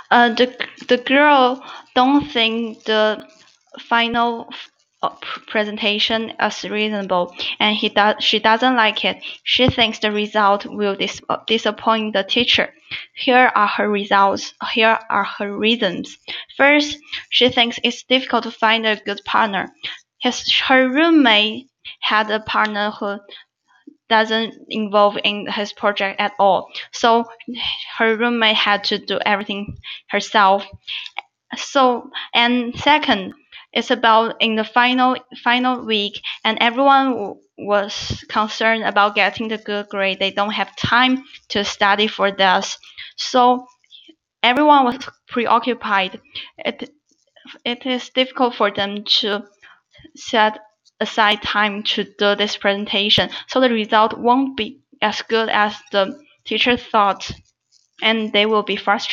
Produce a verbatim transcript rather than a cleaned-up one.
Uh, the the girl don't think the final uh, presentation as reasonable, and he does she doesn't like it. She thinks the result will dis- uh, disappoint the teacher. Here are her results. Here are her reasons. First, she thinks it's difficult to find a good partner. His her roommate had a partner who doesn't involve in his project at all. So her roommate had to do everything herself. So and second, it's about in the final final week, and everyone w- was concerned about getting the good grade. They don't have time to study for this. So everyone was preoccupied. It it is difficult for them to set aside time to do this presentation. So the result won't be as good as the teacher thought, and they will be frustrated.